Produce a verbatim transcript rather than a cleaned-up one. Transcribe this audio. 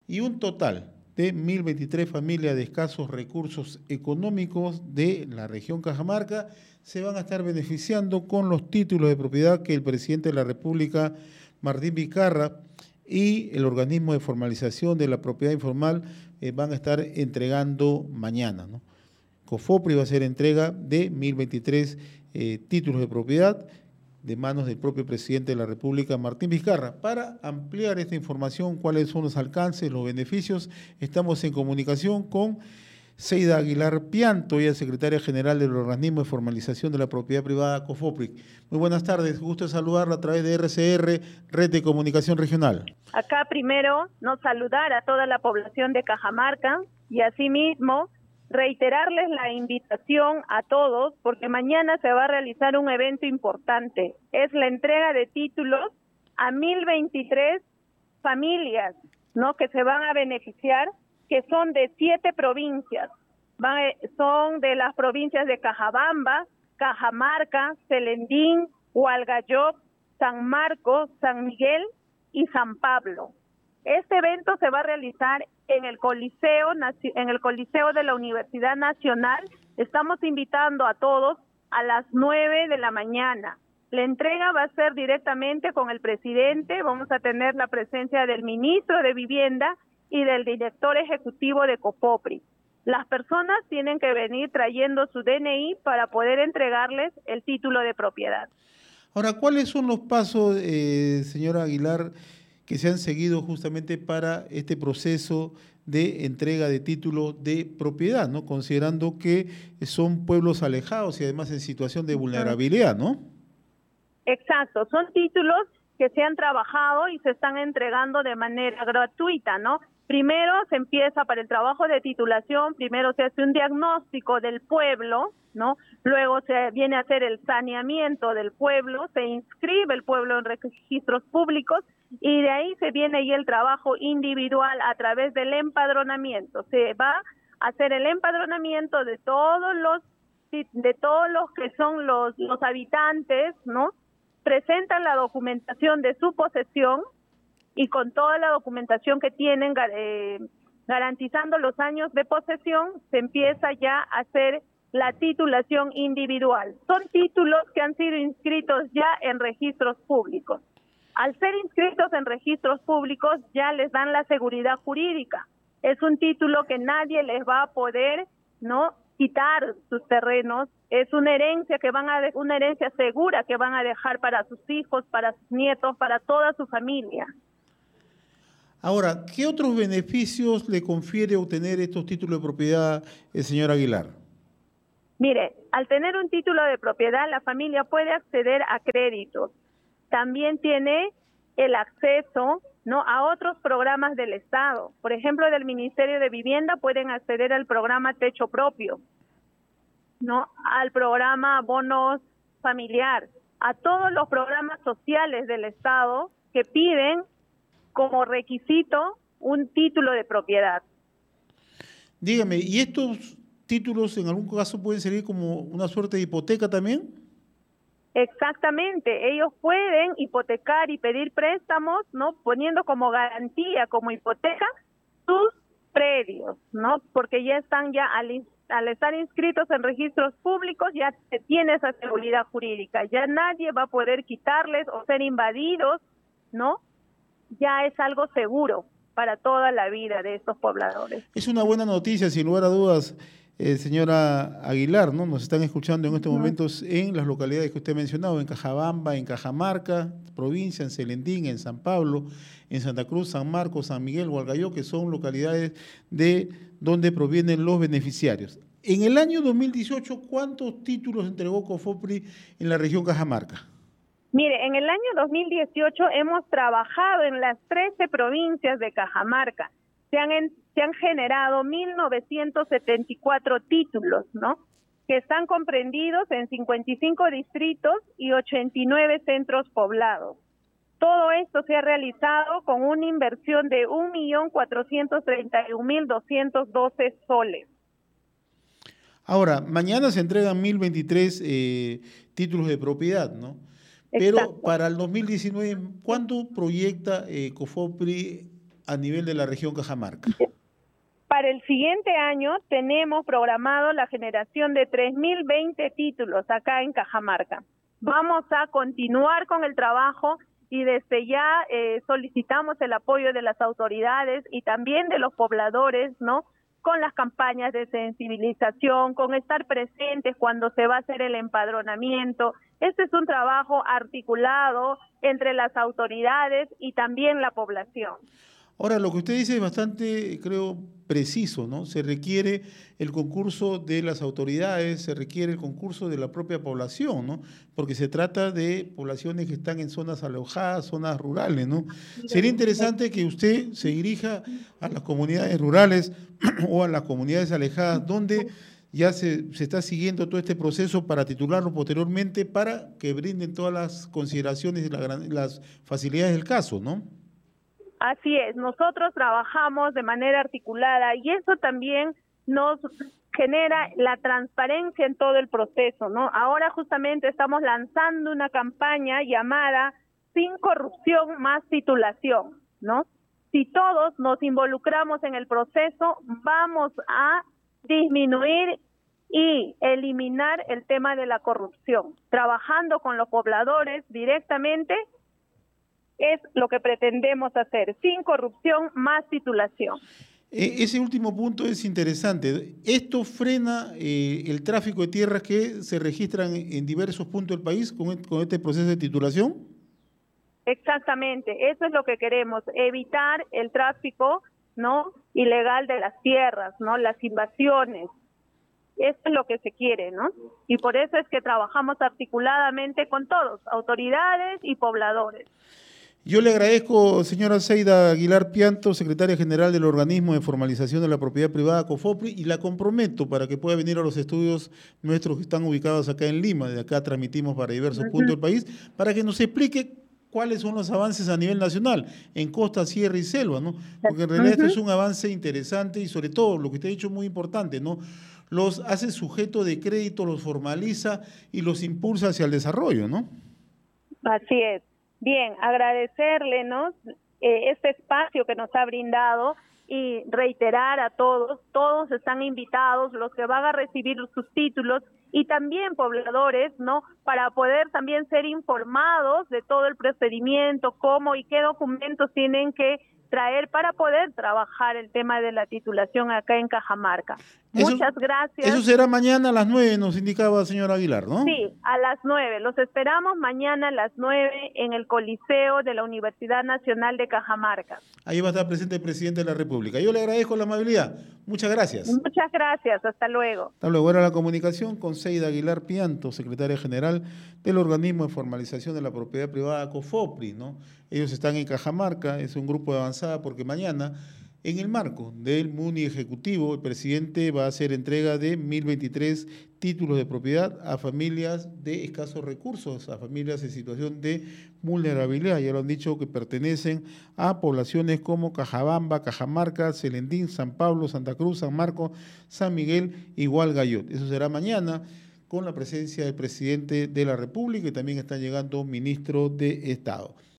y un total de mil veintitrés familias de escasos recursos económicos de la región Cajamarca se van a estar beneficiando con los títulos de propiedad que el presidente de la República, Martín Vizcarra, y el organismo de formalización de la propiedad informal eh, van a estar entregando mañana, ¿no? COFOPRI va a hacer entrega de mil veintitrés eh, títulos de propiedad de manos del propio presidente de la República, Martín Vizcarra. Para ampliar esta información, cuáles son los alcances, los beneficios, estamos en comunicación con Seida Aguilar Pianto, ella es secretaria general del organismo de formalización de la propiedad privada COFOPRI. Muy buenas tardes, gusto de saludarla a través de R C R, Red de Comunicación Regional. Acá primero, no saludar a toda la población de Cajamarca y asimismo reiterarles la invitación a todos porque mañana se va a realizar un evento importante. Es la entrega de títulos a mil veintitrés familias, ¿no?, que se van a beneficiar, que son de siete provincias. Van, son de las provincias de Cajabamba, Cajamarca, Celendín, Hualgayoc, San Marcos, San Miguel y San Pablo. Este evento se va a realizar en el Coliseo, en el Coliseo de la Universidad Nacional. Estamos invitando a todos a las nueve de la mañana. La entrega va a ser directamente con el presidente. Vamos a tener la presencia del ministro de Vivienda y del director ejecutivo de COFOPRI. Las personas tienen que venir trayendo su D N I para poder entregarles el título de propiedad. Ahora, ¿cuáles son los pasos, eh, señora Aguilar, que se han seguido justamente para este proceso de entrega de títulos de propiedad, ¿no?, considerando que son pueblos alejados y además en situación de vulnerabilidad, ¿no? Exacto, son títulos que se han trabajado y se están entregando de manera gratuita, ¿no? Primero se empieza para el trabajo de titulación, primero se hace un diagnóstico del pueblo, ¿no? Luego se viene a hacer el saneamiento del pueblo, se inscribe el pueblo en registros públicos y de ahí se viene ya el trabajo individual a través del empadronamiento. Se va a hacer el empadronamiento de todos los de todos los que son los los habitantes, ¿no? Presentan la documentación de su posesión y con toda la documentación que tienen eh, garantizando los años de posesión, se empieza ya a hacer la titulación individual. Son títulos que han sido inscritos ya en registros públicos. Al ser inscritos en registros públicos ya les dan la seguridad jurídica. Es un título que nadie les va a poder, ¿no?, quitar sus terrenos. Es una herencia que van a de, una herencia segura que van a dejar para sus hijos, para sus nietos, para toda su familia. Ahora, ¿qué otros beneficios le confiere obtener estos títulos de propiedad, el señor Aguilar? Mire, al tener un título de propiedad, la familia puede acceder a créditos. También tiene el acceso, ¿no?, a otros programas del Estado. Por ejemplo, del Ministerio de Vivienda pueden acceder al programa Techo Propio, ¿no?, al programa Bonos Familiar, a todos los programas sociales del Estado que piden como requisito un título de propiedad. Dígame, ¿y estos títulos en algún caso pueden servir como una suerte de hipoteca también? Exactamente, ellos pueden hipotecar y pedir préstamos, ¿no?, poniendo como garantía, como hipoteca, sus predios, ¿no?, porque ya están ya al, al estar inscritos en registros públicos, ya se tiene esa seguridad jurídica, ya nadie va a poder quitarles o ser invadidos, ¿no?, ya es algo seguro para toda la vida de estos pobladores. Es una buena noticia, sin lugar a dudas, eh, señora Aguilar, ¿no? Nos están escuchando en estos momentos en las localidades que usted ha mencionado, en Cajabamba, en Cajamarca, provincia, en Celendín, en San Pablo, en Santa Cruz, San Marcos, San Miguel, Hualgayoc, que son localidades de donde provienen los beneficiarios. En el año dos mil dieciocho, ¿cuántos títulos entregó COFOPRI en la región Cajamarca? Mire, en el año dos mil dieciocho hemos trabajado en las trece provincias de Cajamarca. Se han, en, se han generado mil novecientos setenta y cuatro títulos, ¿no?, que están comprendidos en cincuenta y cinco distritos y ochenta y nueve centros poblados. Todo esto se ha realizado con una inversión de un millón cuatrocientos treinta y un mil doscientos doce soles. Ahora, mañana se entregan mil veintitrés eh, títulos de propiedad, ¿no? Pero Exacto. para el dos mil diecinueve, ¿cuánto proyecta eh, COFOPRI a nivel de la región Cajamarca? Para el siguiente año tenemos programado la generación de tres mil veinte títulos acá en Cajamarca. Vamos a continuar con el trabajo y desde ya eh, solicitamos el apoyo de las autoridades y también de los pobladores, ¿no?, con las campañas de sensibilización, con estar presentes cuando se va a hacer el empadronamiento. Este es un trabajo articulado entre las autoridades y también la población. Ahora, lo que usted dice es bastante, creo, preciso, ¿no? Se requiere el concurso de las autoridades, se requiere el concurso de la propia población, ¿no? Porque se trata de poblaciones que están en zonas alojadas, zonas rurales, ¿no? Sería interesante que usted se dirija a las comunidades rurales o a las comunidades alejadas, donde ya se, se está siguiendo todo este proceso para titularlo posteriormente, para que brinden todas las consideraciones y la, las facilidades del caso, ¿no? Así es, nosotros trabajamos de manera articulada y eso también nos genera la transparencia en todo el proceso, ¿no? Ahora justamente estamos lanzando una campaña llamada Sin corrupción más titulación, ¿no? Si todos nos involucramos en el proceso, vamos a disminuir y eliminar el tema de la corrupción, trabajando con los pobladores directamente. Es lo que pretendemos hacer, sin corrupción, más titulación. Ese último punto es interesante. ¿Esto frena eh, el tráfico de tierras que se registran en diversos puntos del país con, con este proceso de titulación? Exactamente, eso es lo que queremos, evitar el tráfico, ¿no?, ilegal de las tierras, ¿no?, las invasiones. Eso es lo que se quiere, ¿no? Y por eso es que trabajamos articuladamente con todos, autoridades y pobladores. Yo le agradezco, señora Zeida Aguilar Pianto, secretaria general del Organismo de Formalización de la Propiedad Privada, COFOPRI, y la comprometo para que pueda venir a los estudios nuestros que están ubicados acá en Lima, de acá transmitimos para diversos uh-huh. puntos del país, para que nos explique cuáles son los avances a nivel nacional, en costa, sierra y selva, ¿no? Porque en realidad uh-huh. esto es un avance interesante y sobre todo, lo que usted ha dicho muy importante, ¿no?, los hace sujeto de crédito, los formaliza y los impulsa hacia el desarrollo, ¿no? Así es. Bien, agradecerle, ¿no?, eh, este espacio que nos ha brindado y reiterar a todos, todos están invitados, los que van a recibir sus títulos y también pobladores, ¿no?, para poder también ser informados de todo el procedimiento, cómo y qué documentos tienen que traer para poder trabajar el tema de la titulación acá en Cajamarca. Eso, Muchas gracias. Eso será mañana a las nueve, nos indicaba señora Aguilar, ¿no? Sí, a las nueve. Los esperamos mañana a las nueve en el Coliseo de la Universidad Nacional de Cajamarca. Ahí va a estar presente el presidente de la República. Yo le agradezco la amabilidad. Muchas gracias. Muchas gracias. Hasta luego. Hasta luego. Era la comunicación con Zeida Aguilar Pianto, secretaria general del Organismo de Formalización de la Propiedad Privada, COFOPRI, ¿no? Ellos están en Cajamarca, es un grupo de avanzada porque mañana, en el marco del MUNI Ejecutivo, el presidente va a hacer entrega de mil veintitrés títulos de propiedad a familias de escasos recursos, a familias en situación de vulnerabilidad. Ya lo han dicho que pertenecen a poblaciones como Cajabamba, Cajamarca, Celendín, San Pablo, Santa Cruz, San Marcos, San Miguel y Hualgayoc. Eso será mañana con la presencia del presidente de la República y también están llegando ministros de Estado.